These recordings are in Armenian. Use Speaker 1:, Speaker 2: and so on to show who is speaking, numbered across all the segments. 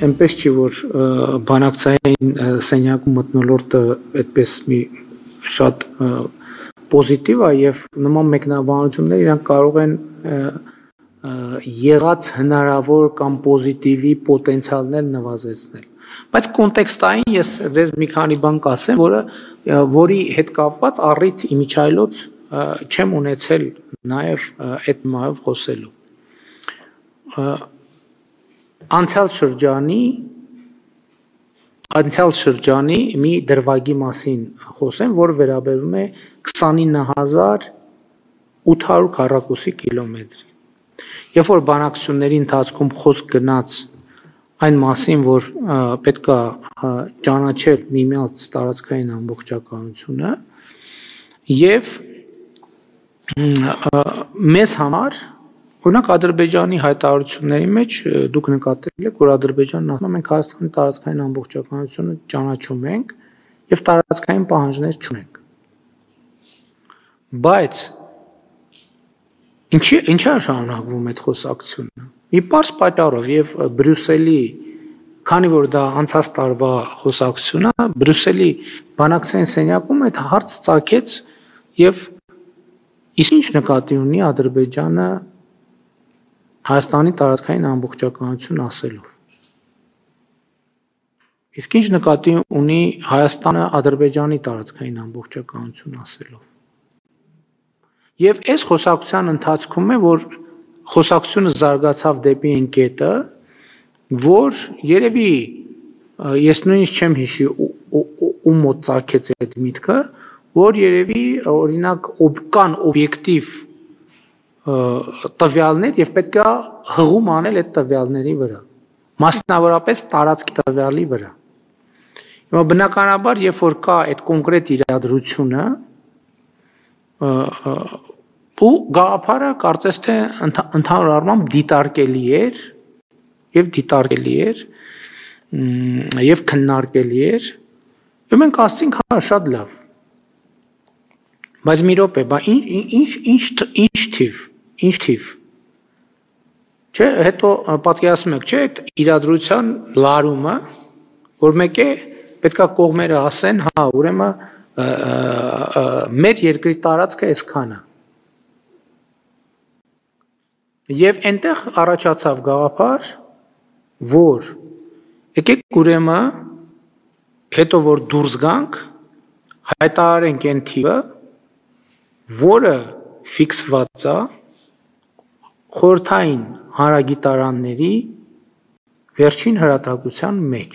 Speaker 1: այնպես չի, որ բանակցային սենյակում մթնոլորտը այդպես մի շատ պոզիտիվ է եւ նման մեկնաբանություններ իրանք կարող են եղած հնարավոր կամ պոզիտիվի պոտենցիալներ նվազեցնել։ Բայց կոնտեքստային ես ձեզ մի քանի բան կասեմ, որի հետ կապված առիթ իմիջայլոց չեմ ունեցել նաեւ այդ մայով խոսելու։ Անցյալ շրջանի մի դրվագի մասին խոսեմ, որը վերաբերում է 29800 քառակուսի կիլոմետրի։ Երբ որ բանակցությունների ընթացքում խոսք գնաց այն մասին, որ պետք է ճանաչել միմյանց տարածքային ամբողջականությունը եւ մեզ համար օրինակ Ադրբեջանի հայտարարությունների մեջ դուք նկատել եք, որ Ադրբեջանն ասում է մենք Հայաստանի տարածքային ամբողջականությունը ճանաչում ենք եւ տարածքային պահանջներ չունենք։ Բայց ինչի է շարունակվում այդ խոսակցությունը։ Մի պարզ պատճառով եւ Բրյուսելի, քանի որ դա անցած տարվա խոսակցություն է, Բրյուսելի բանակցային սենյակում այդ հարց ծագեց եւ իսկ ինչ նկատի ունի Ադրբեջանը Հայաստանի տարածքային ամբողջականություն ասելով։ Իսկ ինչ նկատի ունի Հայաստանը Ադրբեջանի տարածքային ամբողջականություն ասելով։ Եվ այս խոսակցության ընթացքում է, որ խոսակցությունը զարգացավ դեպի այն կետը, որ երևի ես նույնիսկ չեմ հիշի ում մոտ ծագեց այդ միտքը, որ երևի օրինակ կան օբյեկտիվ տվյալներ եւ պետք է հղում անել այդ տվյալների վրա, մասնավորապես տարածքի տվյալի վրա։ Հիմա բնականաբար, երբ որ կա այդ կոնկրետ իրադրությունը, ու գաղափարը կարծես թե ընդհանուր առմամբ դիտարկելի էր եւ քննարկելի էր, եւ մենք ասացինք հա շատ լավ։ Բայց մի րոպե, բա ինչ թիվ։ Չէ, հետո պատկերացնում եք, չէ, այդ իրադրության լարումը, որ մեկ է պետքա կողմերը ասեն, հա, ուրեմն մեր երկրի տարածքը այսքան է։ Եվ այնտեղ առաջացավ գաղափար, որ եկեք ուրեմն հետո որ դուրս գանք, հայտարարենք այն թիվը, որը ֆիքսված է խորհրդային հանրագիտարանների վերջին հրատակության մեջ։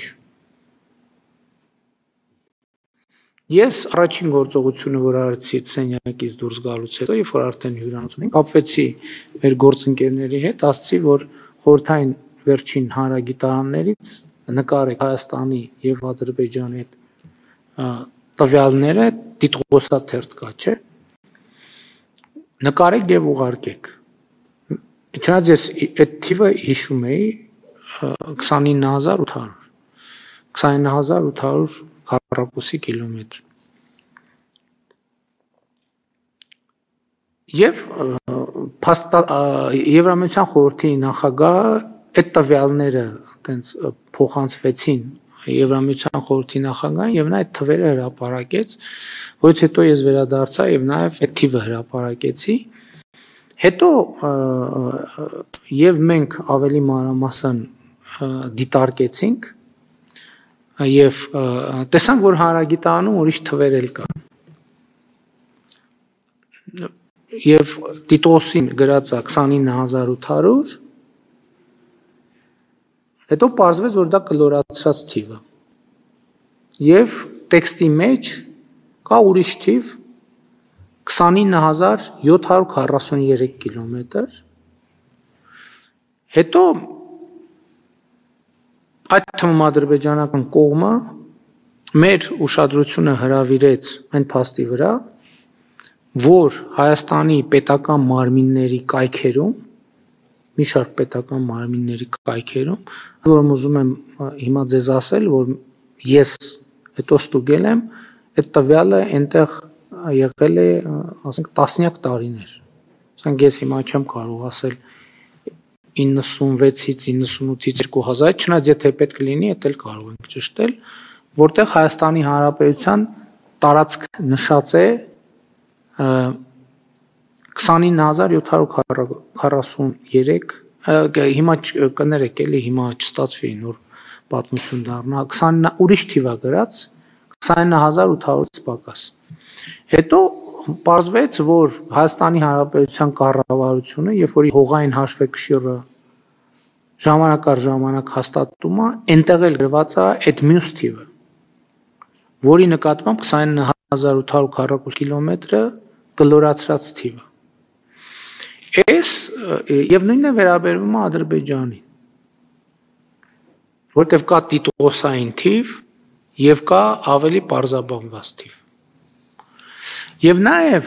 Speaker 1: Ես առաջին գործողությունը, որ արեցի սենյակից դուրս գալուց հետո, երբ որ արդեն հյուրանոցում ենք, կապվեցի մեր գործընկերների հետ, ասացի, որ խորհրդային վերջին հանրագիտարաններից նկարեք Հայաստանի եւ Ադրբեջանի այդ տվյալները, դիտողոսաթերթ կա, չէ՞։ Նկարեք եւ ուղարկեք։ Չնայած ես այդ թիվը հիշում էի 29800 քառակուսի կիլոմետր։ Եվ Եվրամիության խորհրդի նախագահը այդ տվյալները այտենց փոխանցվեցին Եվրամիության խորհրդի նախագահին եւ նա այդ թվերը հրապարակեց, որից հետո ես վերադարձա եւ նաեւ այդ թիվը հրապարակեցի։ Հետո եւ մենք ավելի մանրամասն դիտարկեցինք եւ տեսանք, որ հանրագիտարանում ուրիշ թվեր էլ կան։ Եվ Տիտոսին գրած է 29800, հետո պարզվեց, որ դա կլորացրած թիվ է։ Եվ տեքստի մեջ կա ուրիշ թիվ 29743 կիլոմետր։ Հետո այդ թվում ադրբեջանական կողմը մեր ուշադրությունը հրավիրեց այն փաստի վրա, որ Հայաստանի պետական մարմինների կայքերում, մի շարք պետական մարմինների կայքերում, որ ուզում եմ հիմա ձեզ ասել, որ ես հետո ստուգել եմ, այդ տվյալը այնտեղ եղել է, ասենք, տասնյակ տարիներ։ Ասենք ես հիմա չեմ կարող ասել 96-ից 98-ից 2000, չնայած եթե պետք լինի, դա էլ կարող ենք ճշտել, որտեղ Հայաստանի Հանրապետության տարածք նշած է 29743, հիմա կներեք էլի, հիմա չստացվի նոր պատմություն դառնա, 20 ուրիշ թիվ է գրած, 29800-ից պակաս։ Հետո պարզվեց, որ Հայաստանի Հանրապետության կառավարությունը, երբ որ հողային հաշվեկշիռը ժամանակ առ ժամանակ հաստատում է, այնտեղ էլ գրված է այդ մյուս թիվը, որի նկատմամբ 29800 կիլոմետրը կլորացրած թիվը։ Այս եւ նույնն է վերաբերվում է Ադրբեջանին, որտեղ կա տիտղոսային թիվ եւ կա ավելի պարզաբանված թիվ։ Եվ նաեւ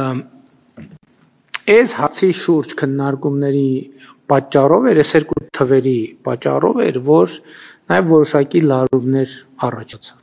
Speaker 1: այս հացի շուրջ քննարկումների պատճառով էր, այս երկու թվերի պատճառով էր, որ նաեւ որոշակի լարումներ առաջացան։